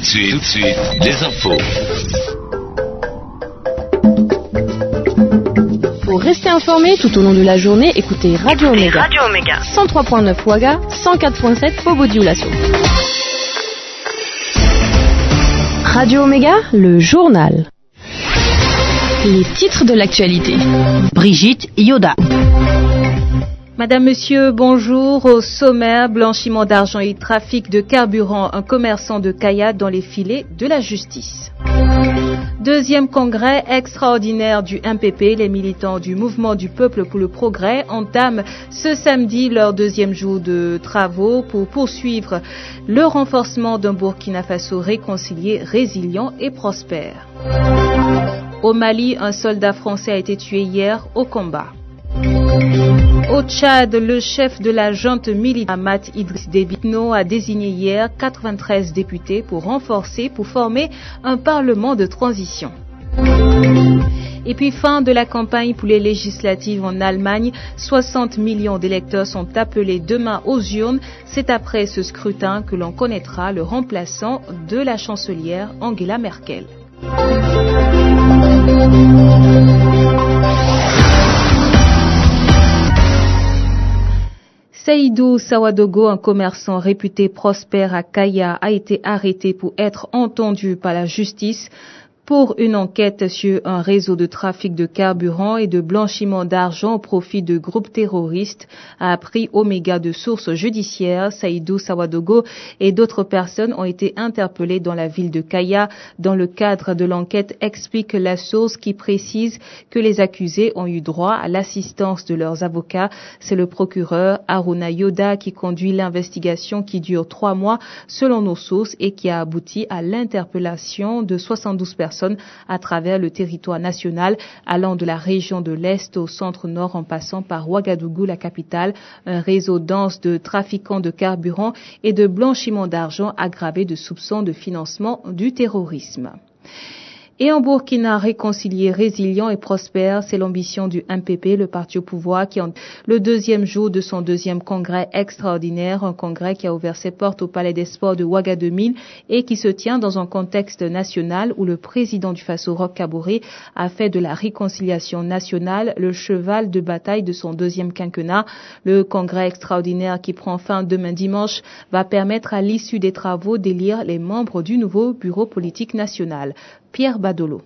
Tout de suite, les infos. Pour rester informé tout au long de la journée, écoutez Radio Omega. 103.9 Ouaga, 104.7 Bobo-Dioulasso. Radio Omega, le journal. Les titres de l'actualité. Brigitte Yoda. Madame, Monsieur, bonjour. Au sommaire, blanchiment d'argent et trafic de carburant, un commerçant de Kaya dans les filets de la justice. Deuxième congrès extraordinaire du MPP, les militants du Mouvement du Peuple pour le Progrès entament ce samedi leur deuxième jour de travaux pour poursuivre le renforcement d'un Burkina Faso réconcilié, résilient et prospère. Au Mali, un soldat français a été tué hier au combat. Au Tchad, le chef de la junte militaire Mahamat Idriss Déby Itno a désigné hier 93 députés pour former un parlement de transition. Et puis fin de la campagne pour les législatives en Allemagne, 60 millions d'électeurs sont appelés demain aux urnes. C'est après ce scrutin que l'on connaîtra le remplaçant de la chancelière Angela Merkel. Seydou Sawadogo, un commerçant réputé prospère à Kaya, a été arrêté pour être entendu par la justice pour une enquête sur un réseau de trafic de carburant et de blanchiment d'argent au profit de groupes terroristes, a appris Omega de sources judiciaires. Seydou Sawadogo et d'autres personnes ont été interpellées dans la ville de Kaya. Dans le cadre de l'enquête, explique la source qui précise que les accusés ont eu droit à l'assistance de leurs avocats. C'est le procureur Haruna Yoda qui conduit l'investigation qui dure 3 mois selon nos sources et qui a abouti à l'interpellation de 72 personnes à travers le territoire national, allant de la région de l'Est au centre-nord en passant par Ouagadougou, la capitale, un réseau dense de trafiquants de carburant et de blanchiment d'argent aggravé de soupçons de financement du terrorisme. Et en Burkina, réconcilié, résilient et prospère, c'est l'ambition du MPP, le parti au pouvoir, qui en le deuxième jour de son deuxième congrès extraordinaire, un congrès qui a ouvert ses portes au Palais des Sports de Ouaga 2000 et qui se tient dans un contexte national où le président du Faso, Roch Kaboré, a fait de la réconciliation nationale le cheval de bataille de son deuxième quinquennat. Le congrès extraordinaire qui prend fin demain dimanche va permettre à l'issue des travaux d'élire les membres du nouveau bureau politique national. Pierre Badolo.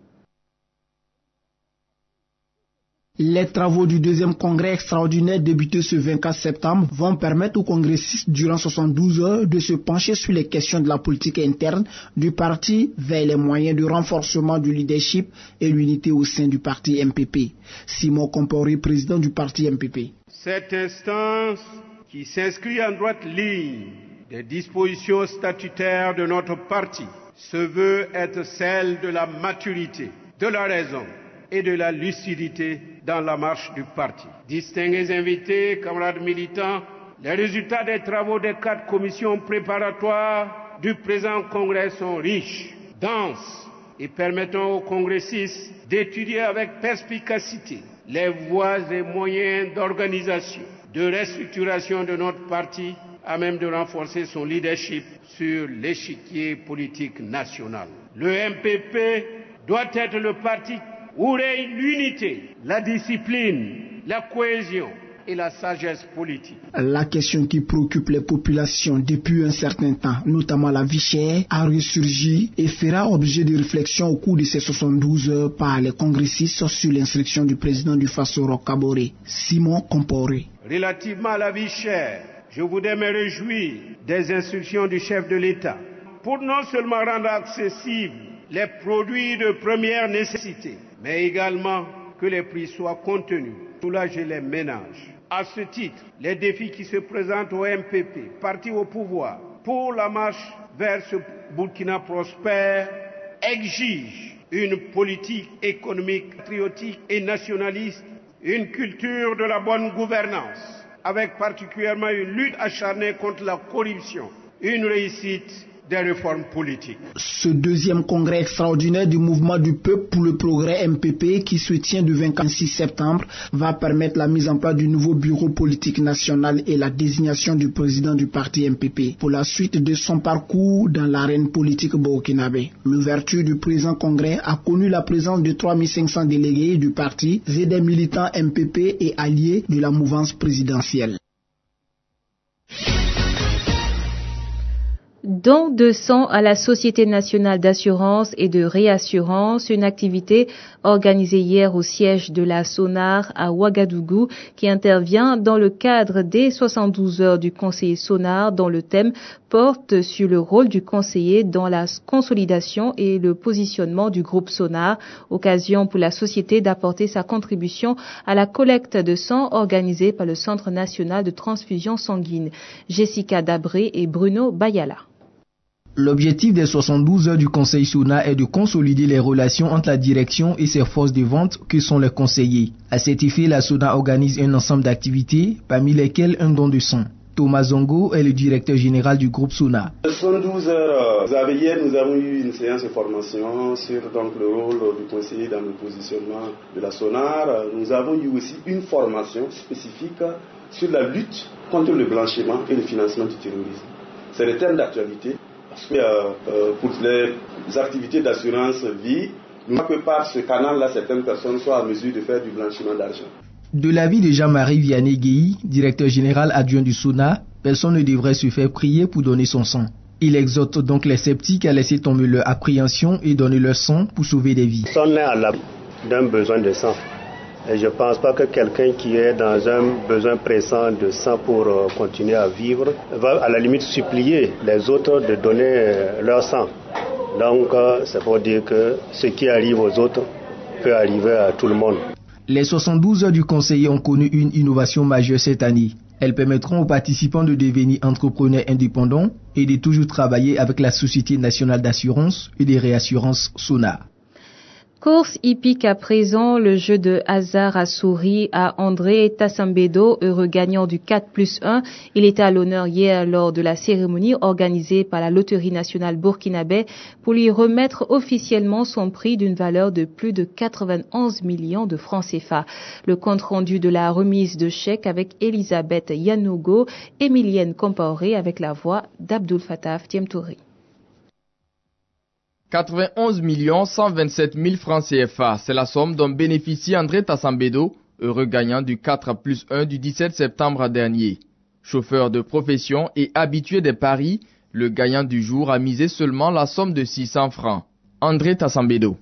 Les travaux du deuxième congrès extraordinaire débuté ce 24 septembre vont permettre aux congressistes durant 72 heures de se pencher sur les questions de la politique interne du parti vers les moyens de renforcement du leadership et l'unité au sein du parti MPP. Simon Comporé, président du parti MPP. Cette instance qui s'inscrit en droite ligne des dispositions statutaires de notre parti se veut être celle de la maturité, de la raison et de la lucidité dans la marche du parti. Distingués invités, camarades militants, les résultats des travaux des 4 commissions préparatoires du présent congrès sont riches, denses et permettant aux congressistes d'étudier avec perspicacité les voies et moyens d'organisation, de restructuration de notre parti à même de renforcer son leadership sur l'échiquier politique national. Le MPP doit être le parti où règne l'unité, la discipline, la cohésion et la sagesse politique. La question qui préoccupe les populations depuis un certain temps, notamment la vie chère, a ressurgi et fera objet de réflexion au cours de ces 72 heures par les congressistes sur l'instruction du président du Faso, Roch Kaboré, Simon Comporé. Relativement à la vie chère, je voudrais me réjouir des instructions du chef de l'État pour non seulement rendre accessibles les produits de première nécessité, mais également que les prix soient contenus, soulager les ménages. À ce titre, les défis qui se présentent au MPP, parti au pouvoir, pour la marche vers ce Burkina prospère, exigent une politique économique patriotique et nationaliste, une culture de la bonne gouvernance, avec particulièrement une lutte acharnée contre la corruption, une réussite des réformes politiques. Ce deuxième congrès extraordinaire du mouvement du peuple pour le progrès MPP qui se tient du 26 septembre va permettre la mise en place du nouveau bureau politique national et la désignation du président du parti MPP pour la suite de son parcours dans l'arène politique burkinabé. L'ouverture du présent congrès a connu la présence de 3500 délégués du parti et des militants MPP et alliés de la mouvance présidentielle. Don de sang à la Société nationale d'assurance et de réassurance, une activité organisée hier au siège de la SONAR à Ouagadougou qui intervient dans le cadre des 72 heures du conseiller SONAR dont le thème porte sur le rôle du conseiller dans la consolidation et le positionnement du groupe SONAR, occasion pour la société d'apporter sa contribution à la collecte de sang organisée par le Centre national de transfusion sanguine. Jessica Dabré et Bruno Bayala. L'objectif des 72 heures du Conseil SONAR est de consolider les relations entre la direction et ses forces de vente que sont les conseillers. À cet effet, la SONAR organise un ensemble d'activités, parmi lesquelles un don de sang. Thomas Zongo est le directeur général du groupe SONAR. 72 heures, hier nous avons eu une séance de formation sur le rôle du conseiller dans le positionnement de la SONAR. Nous avons eu aussi une formation spécifique sur la lutte contre le blanchiment et le financement du terrorisme. C'est le thème d'actualité. Parce que pour les activités d'assurance vie, nous ne que par ce canal-là, certaines personnes soient en mesure de faire du blanchiment d'argent. De l'avis de Jean-Marie Vianney Guéhi, directeur général adjoint du SONAR, personne ne devrait se faire prier pour donner son sang. Il exhorte donc les sceptiques à laisser tomber leur appréhension et donner leur sang pour sauver des vies. On est à l'abri d'un besoin de sang. Et je ne pense pas que quelqu'un qui est dans un besoin pressant de sang pour continuer à vivre va à la limite supplier les autres de donner leur sang. Donc c'est pour dire que ce qui arrive aux autres peut arriver à tout le monde. Les 72 heures du conseiller ont connu une innovation majeure cette année. Elles permettront aux participants de devenir entrepreneurs indépendants et de toujours travailler avec la Société nationale d'assurance et de réassurance SONAR. Course hippique à présent, le jeu de hasard à souris à André Tassambedo, heureux gagnant du 4+1. Il était à l'honneur hier lors de la cérémonie organisée par la Loterie nationale burkinabé pour lui remettre officiellement son prix d'une valeur de plus de 91 millions de francs CFA. Le compte rendu de la remise de chèque avec Elisabeth Yanougo, Emilienne Compaoré avec la voix d'Abdul Fattah Tiemtouri. 91 127 000 francs CFA, c'est la somme dont bénéficie André Tassambedo, heureux gagnant du 4+1 du 17 septembre dernier. Chauffeur de profession et habitué des paris, le gagnant du jour a misé seulement la somme de 600 francs. André Tassambedo.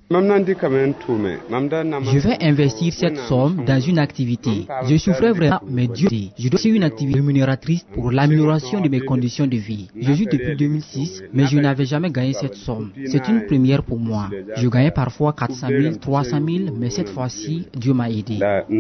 Je vais investir cette somme dans une activité. Je souffrais vraiment, mais Dieu dit, je dois faire une activité rémunératrice pour l'amélioration de mes conditions de vie. Je joue depuis 2006, mais je n'avais jamais gagné cette somme. C'est une première pour moi. Je gagnais parfois 400 000, 300 000, mais cette fois-ci, Dieu m'a aidé.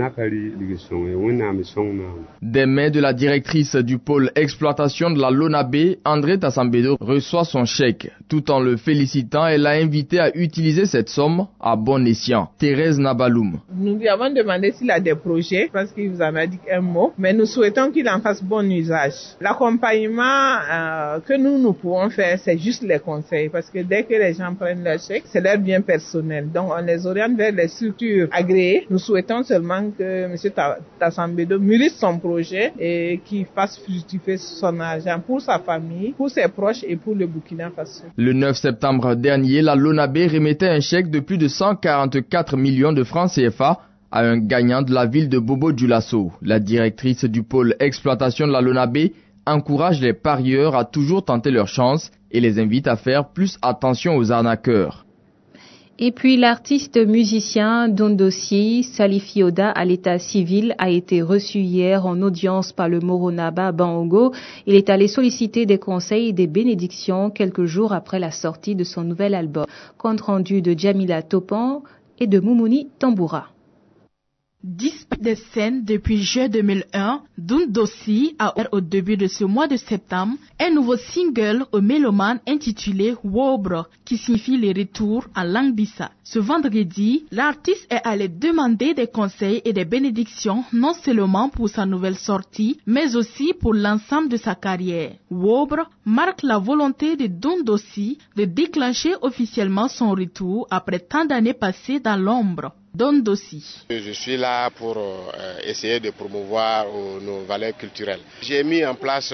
Des mains de la directrice du pôle exploitation de la Lonabé, André Tassambedo reçoit son chèque. Tout en le félicitant, elle l'a invité à utiliser cette somme à bon escient. Thérèse Nabaloum. Nous lui avons demandé s'il a des projets, parce qu'il vous en a dit un mot, mais nous souhaitons qu'il en fasse bon usage. L'accompagnement que nous pouvons faire, c'est juste les conseils, parce que dès que les gens prennent leur chèque, c'est leur bien personnel. Donc on les oriente vers les structures agréées. Nous souhaitons seulement que M. Tassambedo mûrisse son projet et qu'il fasse fructifier son argent pour sa famille, pour ses proches et pour le Burkina Faso. Le 9 septembre dernier, la Lonabé remettait un chèque de plus de 144 millions de francs CFA à un gagnant de la ville de Bobo-Dioulasso. La directrice du pôle exploitation de la Lonabé encourage les parieurs à toujours tenter leur chance et les invite à faire plus attention aux arnaqueurs. Et puis l'artiste musicien Dondossi Salif Yoda à l'état civil a été reçu hier en audience par le Moronaba Bango. Il est allé solliciter des conseils et des bénédictions quelques jours après la sortie de son nouvel album. Compte rendu de Jamila Topan et de Moumouni Tamboura. Disparu des scènes depuis juin 2001, Dundossi a ouvert au début de ce mois de septembre un nouveau single au mélomane intitulé Wobre, qui signifie le retour en langue bissa. Ce vendredi, l'artiste est allé demander des conseils et des bénédictions non seulement pour sa nouvelle sortie, mais aussi pour l'ensemble de sa carrière. Wobre marque la volonté de Dundossi de déclencher officiellement son retour après tant d'années passées dans l'ombre. Dundossi. Je suis là pour essayer de promouvoir nos valeurs culturelles. J'ai mis en place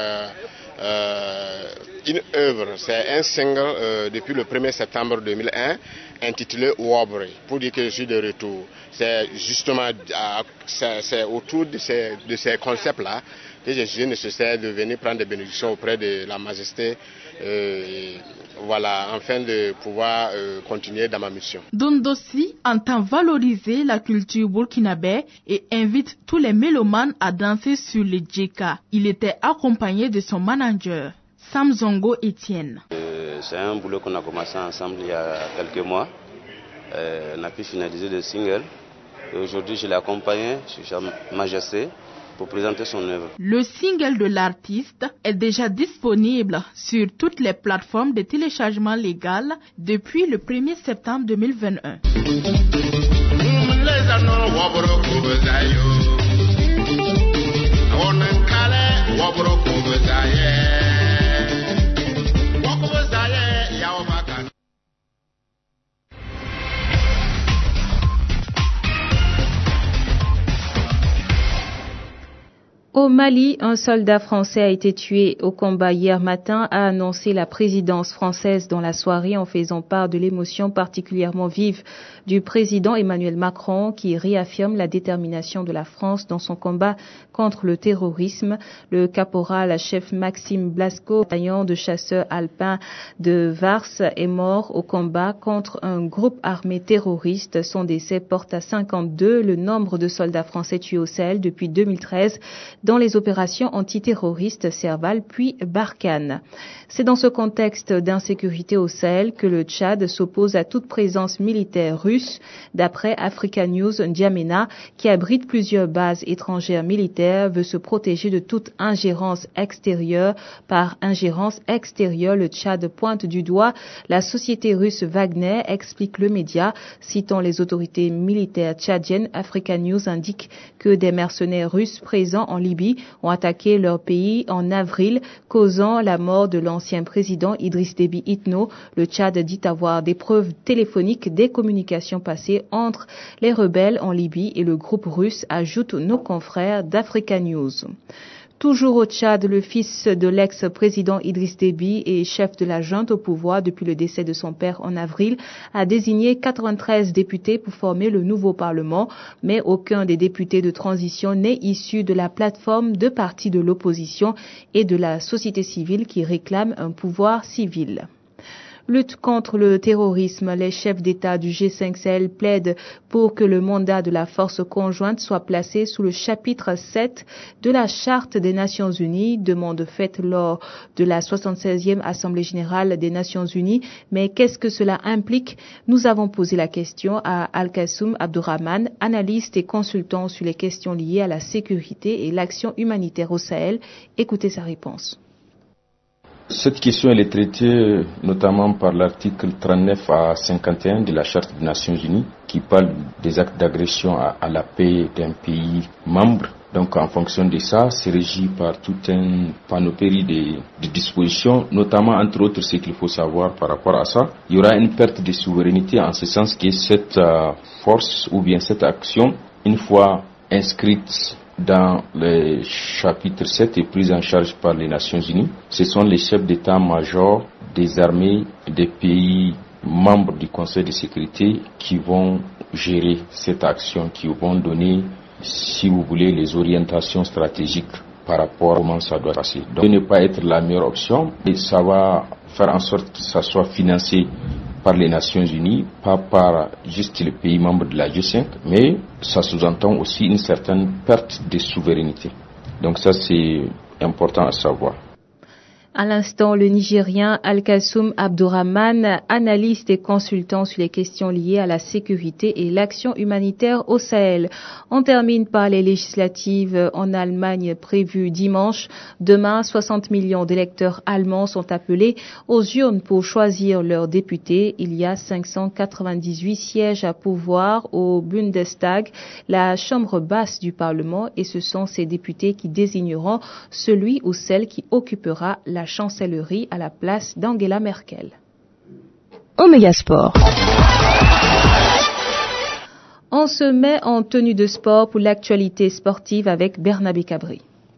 une œuvre, c'est un single depuis le 1er septembre 2001 intitulé Wobre, pour dire que je suis de retour. C'est justement c'est autour de ces concepts-là que j'ai jugé nécessaire de venir prendre des bénédictions auprès de la majesté, afin de pouvoir continuer dans ma mission. Dundossi entend valoriser la culture burkinabé et invite tous les mélomanes à danser sur le djeka. Il était accompagné de son manager, Sam Zongo Etienne. C'est un boulot qu'on a commencé ensemble il y a quelques mois. On a pu finaliser le single. Et aujourd'hui, je l'ai accompagné sur Sa Majesté pour présenter son œuvre. Le single de l'artiste est déjà disponible sur toutes les plateformes de téléchargement légal depuis le 1er septembre 2021. Au Mali, un soldat français a été tué au combat hier matin, a annoncé la présidence française dans la soirée en faisant part de l'émotion particulièrement vive du président Emmanuel Macron qui réaffirme la détermination de la France dans son combat contre le terrorisme. Le caporal-chef Maxime Blasco, bataillon de chasseurs alpins de Vars, est mort au combat contre un groupe armé terroriste. Son décès porte à 52 le nombre de soldats français tués au Sahel depuis 2013 dans les opérations antiterroristes Serval puis Barkhane. C'est dans ce contexte d'insécurité au Sahel que le Tchad s'oppose à toute présence militaire russe, d'après Africa News. N'Djamena, qui abrite plusieurs bases étrangères militaires, veut se protéger de toute ingérence extérieure. Par ingérence extérieure, le Tchad pointe du doigt la société russe Wagner, explique le média. Citant les autorités militaires tchadiennes, Africa News indique que des mercenaires russes présents en Libye ont attaqué leur pays en avril, causant la mort de l'ancien président Idriss Déby Itno. Le Tchad dit avoir des preuves téléphoniques des communications passées entre les rebelles en Libye et le groupe russe, ajoutent nos confrères d'Africa News. Toujours au Tchad, le fils de l'ex-président Idriss Déby et chef de la junte au pouvoir depuis le décès de son père en avril, a désigné 93 députés pour former le nouveau Parlement, mais aucun des députés de transition n'est issu de la plateforme de partis de l'opposition et de la société civile qui réclament un pouvoir civil. Lutte contre le terrorisme, les chefs d'État du G5 Sahel plaident pour que le mandat de la force conjointe soit placé sous le chapitre 7 de la Charte des Nations Unies, demande faite lors de la 76e Assemblée générale des Nations Unies. Mais qu'est-ce que cela implique? Nous avons posé la question à Al-Kassoum Abdourahman, analyste et consultant sur les questions liées à la sécurité et l'action humanitaire au Sahel. Écoutez sa réponse. Cette question elle est traitée notamment par l'article 39 à 51 de la Charte des Nations Unies qui parle des actes d'agression à la paix d'un pays membre. Donc en fonction de ça, c'est régi par toute une panoplie de dispositions, notamment entre autres ce qu'il faut savoir par rapport à ça. Il y aura une perte de souveraineté en ce sens que cette force ou bien cette action, une fois inscrite dans le chapitre 7 est prise en charge par les Nations Unies. Ce sont les chefs d'état-major des armées des pays membres du Conseil de sécurité qui vont gérer cette action, qui vont donner, si vous voulez, les orientations stratégiques par rapport à comment ça doit passer. Donc, ne pas être la meilleure option, et ça va faire en sorte que ça soit financé par les Nations Unies, pas par juste les pays membres de la G5, mais ça sous-entend aussi une certaine perte de souveraineté. Donc ça, c'est important à savoir. À l'instant, le Nigérien Al-Kassoum Abdourahman, analyste et consultant sur les questions liées à la sécurité et l'action humanitaire au Sahel. On termine par les législatives en Allemagne prévues dimanche. Demain, 60 millions d'électeurs allemands sont appelés aux urnes pour choisir leurs députés. Il y a 598 sièges à pourvoir au Bundestag, la chambre basse du Parlement, et ce sont ces députés qui désigneront celui ou celle qui occupera la chancellerie à la place d'Angela Merkel. Omega Sport. On se met en tenue de sport pour l'actualité sportive avec Bernabé Cabri.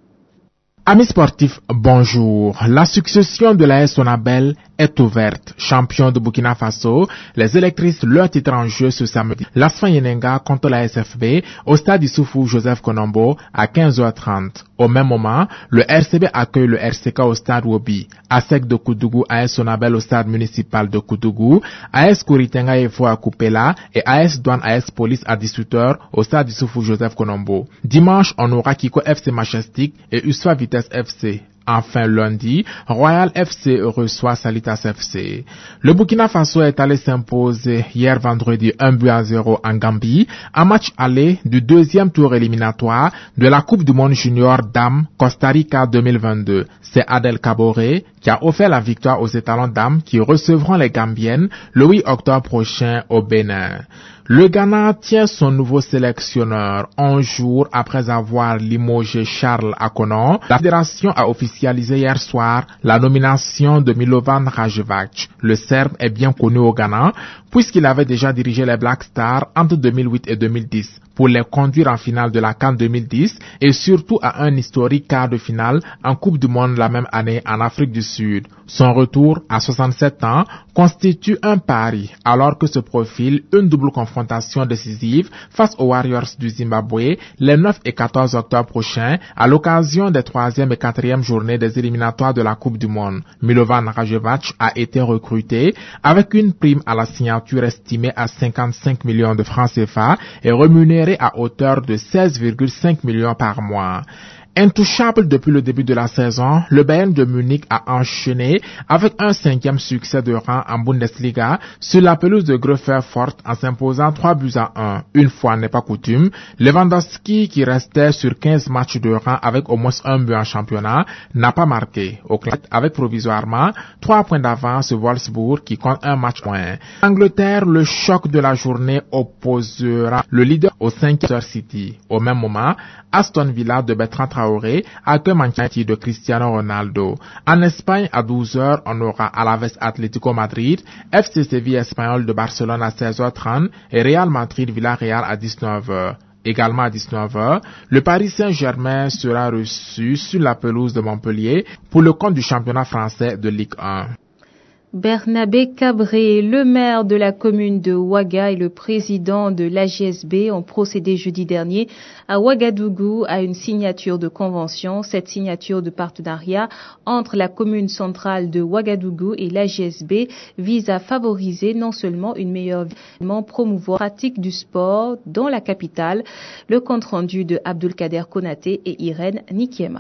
Amis sportifs, bonjour. La succession de l'AS Sonabel est ouverte. Champion de Burkina Faso, les électrices leur titre en jeu ce samedi. L'Asfan Yenenga contre la SFB au stade Issoufou Joseph Konombo à 15h30. Au même moment, le RCB accueille le RCK au stade Wobi. ASEC de Koudougou, AS Sonabel au stade municipal de Koudougou, AS Kouritenga Efo à Koupela et AS Douane AS Police à 18h au stade Issoufou Joseph Konombo. Dimanche, on aura Kiko FC Majestic et Usfa Vitesse FC. Enfin, lundi, Royal FC reçoit Salitas FC. Le Burkina Faso est allé s'imposer hier vendredi 1-0 en Gambie, un match aller du deuxième tour éliminatoire de la Coupe du Monde Junior Dames Costa Rica 2022. C'est Adel Caboré qui a offert la victoire aux étalons dames qui recevront les Gambiennes le 8 octobre prochain au Bénin. Le Ghana tient son nouveau sélectionneur 11 jours après avoir limogé Charles Akonon. La fédération a officialisé hier soir la nomination de Milovan Rajevac. Le Serbe est bien connu au Ghana puisqu'il avait déjà dirigé les Black Stars entre 2008 et 2010 pour les conduire en finale de la CAN 2010 et surtout à un historique quart de finale en Coupe du Monde la même année en Afrique du Sud. Son retour à 67 ans constitue un pari alors que se profile une double confrontation décisive face aux Warriors du Zimbabwe les 9 et 14 octobre prochains à l'occasion des 3e et 4e journées des éliminatoires de la Coupe du Monde. Milovan Rajevac a été recruté avec une prime à la signature estimée à 55 millions de francs CFA et rémunéré à hauteur de 16,5 millions par mois. Intouchable depuis le début de la saison, le Bayern de Munich a enchaîné avec un 5e succès de rang en Bundesliga sur la pelouse de Greuther-Fürth en s'imposant 3-1. Une fois n'est pas coutume, Lewandowski, qui restait sur 15 matchs de rang avec au moins un but en championnat, n'a pas marqué. Au classement, avec provisoirement 3 points d'avance sur Wolfsburg qui compte un match moins. Angleterre, le choc de la journée opposera le leader au 5e City. Au même moment, Aston Villa de Bertrand Traoré accueille Manchester de Cristiano Ronaldo. En Espagne, à 12h, on aura Alaves Atlético Madrid, FC Séville Espagnol de Barcelone à 16h30 et Real Madrid Villarreal à 19h. Également à 19h, le Paris Saint-Germain sera reçu sur la pelouse de Montpellier pour le compte du championnat français de Ligue 1. Bernabé Cabré, le maire de la commune de Ouaga et le président de l'AGSB ont procédé jeudi dernier à Ouagadougou à une signature de convention. Cette signature de partenariat entre la commune centrale de Ouagadougou et l'AGSB vise à favoriser non seulement une meilleure vie, mais promouvoir la pratique du sport dans la capitale. Le compte-rendu de Abdulkader Konaté et Irène Nikiema.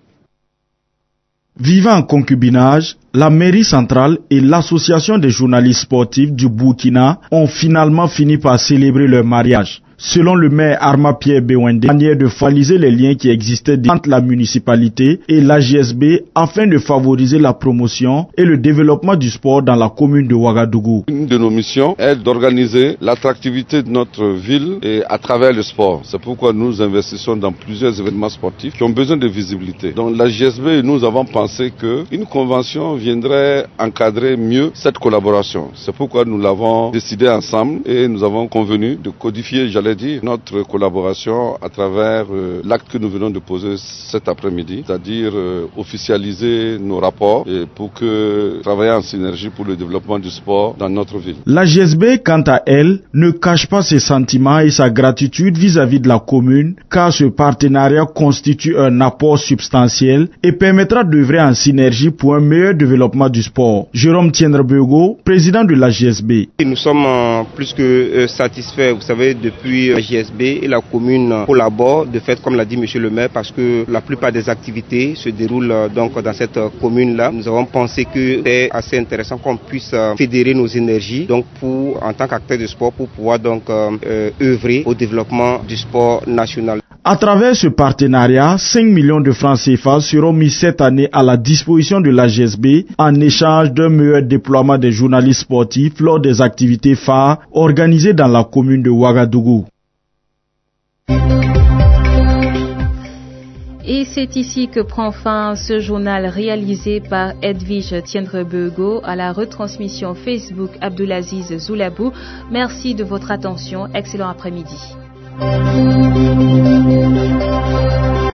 Vivant en concubinage, la mairie centrale et l'association des journalistes sportifs du Burkina ont finalement fini par célébrer leur mariage. Selon le maire Arma Pierre Bewende, manière de formaliser les liens qui existaient entre la municipalité et l'AGSB afin de favoriser la promotion et le développement du sport dans la commune de Ouagadougou. Une de nos missions est d'organiser l'attractivité de notre ville et à travers le sport. C'est pourquoi nous investissons dans plusieurs événements sportifs qui ont besoin de visibilité. Dans l'AGSB, nous avons pensé qu'une convention viendrait encadrer mieux cette collaboration. C'est pourquoi nous l'avons décidé ensemble et nous avons convenu de codifier, notre collaboration à travers l'acte que nous venons de poser cet après-midi, c'est-à-dire officialiser nos rapports et pour que travailler en synergie pour le développement du sport dans notre ville. La GSB, quant à elle, ne cache pas ses sentiments et sa gratitude vis-à-vis de la commune, car ce partenariat constitue un apport substantiel et permettra d'œuvrer en synergie pour un meilleur développement développement du sport. Jérôme Tiendrebego, président de la GSB. Nous sommes plus que satisfaits, vous savez, depuis la GSB et la commune collaborent de fait, comme l'a dit monsieur le maire, parce que la plupart des activités se déroulent donc dans cette commune-là. Nous avons pensé que c'est assez intéressant qu'on puisse fédérer nos énergies, donc en tant qu'acteur de sport, pour pouvoir donc œuvrer au développement du sport national. À travers ce partenariat, 5 millions de francs CFA seront mis cette année à la disposition de la GSB en échange d'un meilleur déploiement des journalistes sportifs lors des activités phares organisées dans la commune de Ouagadougou. Et c'est ici que prend fin ce journal réalisé par Edwige Tiendrebego à la retransmission Facebook Abdulaziz Zoulabou. Merci de votre attention. Excellent après-midi.